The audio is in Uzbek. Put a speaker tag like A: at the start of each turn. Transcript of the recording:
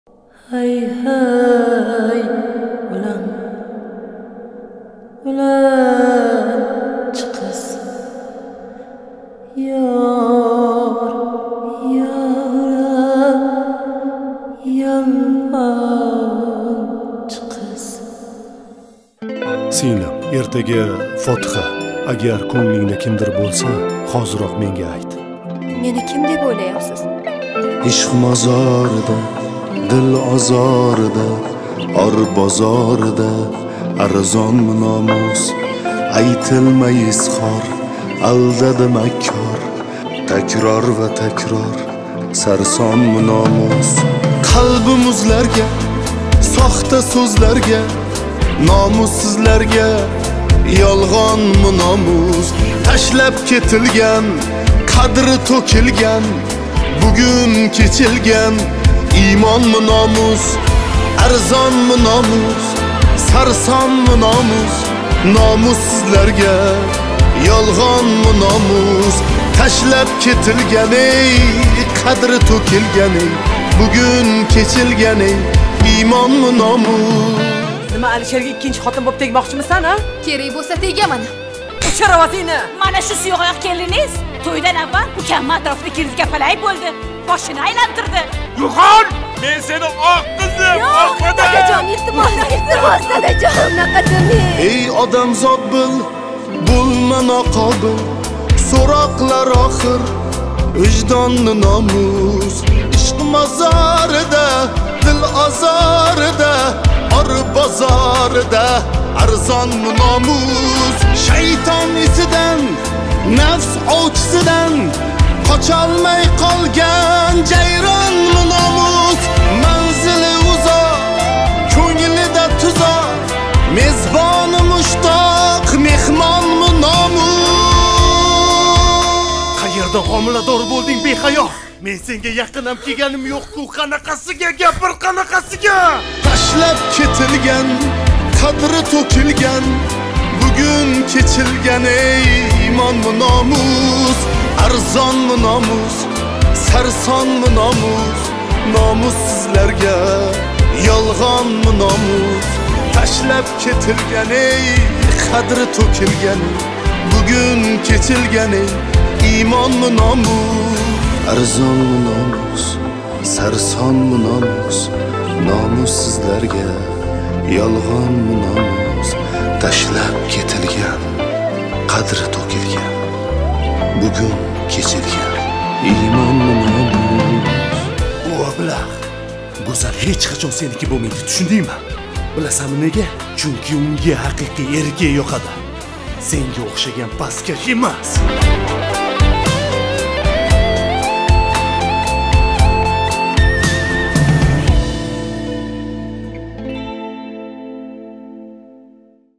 A: Hay hay ulan chiqis yor yalvan chiqis.
B: Singlim, ertaga Fotiha. Agar ko'nglingda kimdir bo'lsa, hoziroq menga ayt.
C: Meni kim deb o'ylayapsiz?
D: Ishq mozorida, dil ozorida, or bozorida, arzonmi nomus, aytilmay izhor, aldadi makkor, takror va takror, sarsonmi nomus. Qalbi muzlarga, soxta so'zlarga, nomussizlarga, yolg'onmi nomus, tashlab ketilgan, qadri to'kilgan, bugun kechilgan, iymonmi nomus, arzonmi nomus, sarsonmi nomus, nomussizlarga, yolg'onmi nomus, tashlab ketilgan, qadri to'kilgan, bugun kechilgan, iymonmi nomus.
E: Nima Alisherga ikkinchi xotin bo'lib tegmoqchimisan, ha?
C: Kerak bo'lsa tegaman.
E: O'chir ovozingni.
F: Mana shu suyuq keliniz to'ydan avval ukamma atrofida kirdi kapalay bo'ldi. Boshini aylantirdi.
G: Yo'qol! Men seni oq qizim, oq
C: Dadajon, iltimos, dadajon, unaqa demang.
D: Ey odamzod bil, bo'lma noqobil, so'roqlar oxir, vijdonni nomus. Ishq mozorida, dil ozorida, or bozorida, arzonmi nomus. Shayton isidan, nafs ovchisidan, qocholmay qolgan jayronmi nomus. Manzili uzoq, ko'nglida tuzoq, mezboni mushtoq, mehmonmi nomus.
G: Qayerda homilador bo'lding behayo? Men senga yaqinam kelganim yo'q-ku, qanaqasiga gapir, qanaqasiga?
D: Tashlab ketilgan, qadri to'kilgan, bugun kechilgan, iymonmi nomus, arzonmi nomus, sarsonmi nomus, nomussizlarga, yolg'onmi nomus, tashlab ketilgan, qadri to'kilgan, bugun kechilgan, iymonmi nomus, arzonmi nomus, sarsonmi nomus, nomussizlarga, yolg'onmi nomus, tashlab ketilgan, qadri to'kilgan, bugun kechilgan, iymonmi nomus.
G: Bu ablah, go'zal hech qachon seniki bo'lmaydi, tushundingmi? Bilasanmi nega? Chunki unga haqiqiy erkak yoqadi. Senga o'xshagan pastkash emas.